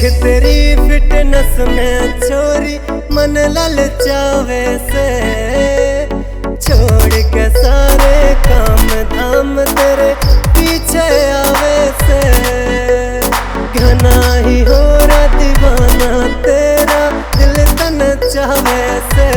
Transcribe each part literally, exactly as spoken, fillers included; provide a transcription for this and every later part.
तेरी फिटनेस में छोरी मन ललचावे से, छोड़ के सारे काम धाम तेरे पीछे आवे से। घना ही हो रहा दीवाना तेरा दिल तन चावे से,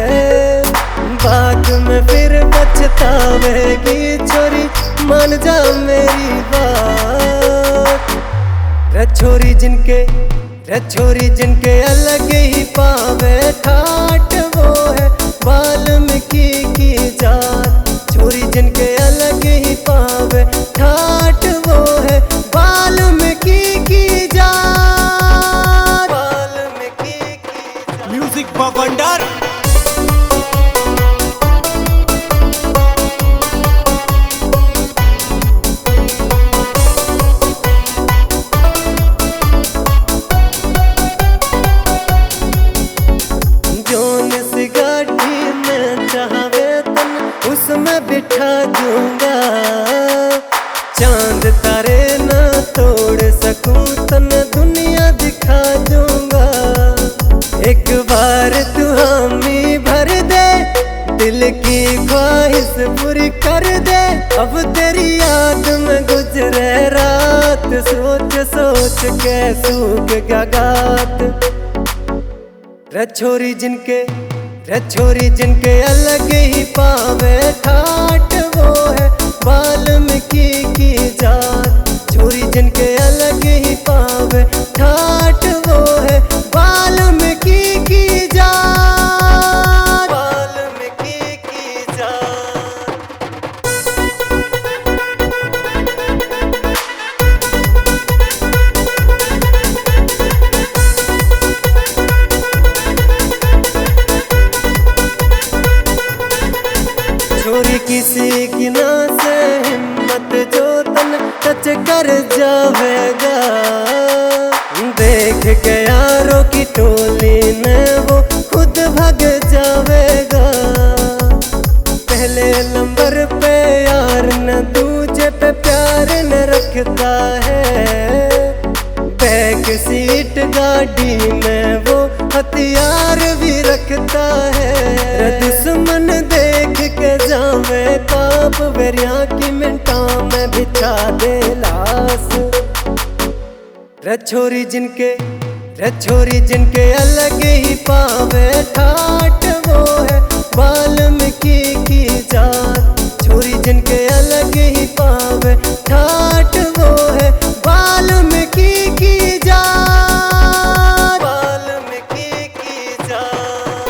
बाद में फिर पछतावेगी छोरी मान जा मेरी बात। रे छोरी जिनके रे छोरी जिनके अलग ही पावे ठाट वो है वाल्मीकि की जात। छोरी जिनके अलग ही पावे ठाट वो है वाल्मीकि की जात। वाल्मीकि की जात। म्यूजिक बवंडर उसमें बिठा दूंगा, चांद तारे ना तोड़ सकूं तन दुनिया दिखा दूंगा। एक बार तू हामी भर दे, दिल की ख्वाहिश पूरी कर दे। अब तेरी याद में गुजरे रात, सोच सोच के सूख गया गात। रे छोरी जिनके रे छोरी जिनके अलग ही पावे ठाट वो है वाल्मीकि की जात। छोरी जिनके अलग ही पावे ठाट वो है वाल्मीकि की जात। वाल्मीकि की जात। छोरी किसी की ना से हिम्मत जो तन टच कर जावेगा, देख के यारों की टोली ने वो खुद भाग जावेगा। पहले नंबर पे यार न दूजे पे प्यार न रखता है, बैक सीट गाड़ी में वो हथियार भी रखता है। दुश्मन देख के जावे काप वेरिया की मिनटा में बिछा दे लाश। रे छोरी जिनके रे छोरी जिनके अलग ही पावे ठाट वो है वाल्मीकि की जात। छोरी जिनके अलग ही पावे ठाट वो है वाल्मीकि की जात। वाल्मीकि की जात।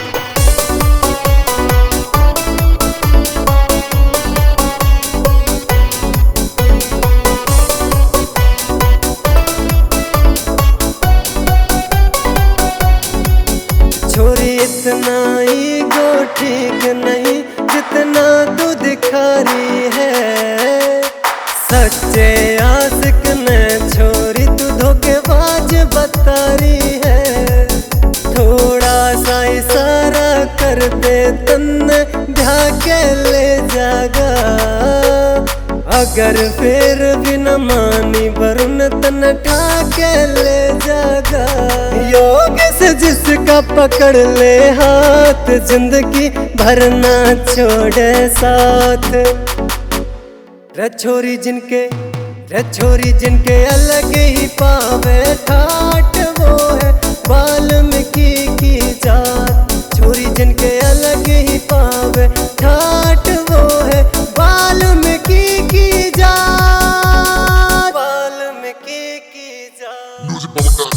छोरी इतना ही गो ठीक नहीं जितना तू दिखा रही है। सच्चे आशिक ने छोरी तू धोखेबाज बता रही है। थोड़ा सा इशारा कर दे तन्ने ढा के ले जागा, अगर फिर भी न मानी वरुण तन ढा के ले जागा। योग से जिसका पकड़ ले हाथ, जिंदगी भर ना छोड़े साथ। रे छोरी जिनके रे छोरी जिनके अलग ही पावे ठाट वो है वाल्मीकि की जात। छोरी जिनके अलग ही पावे ठाट वो है वाल्मीकि की जात। वाल्मीकि की जात।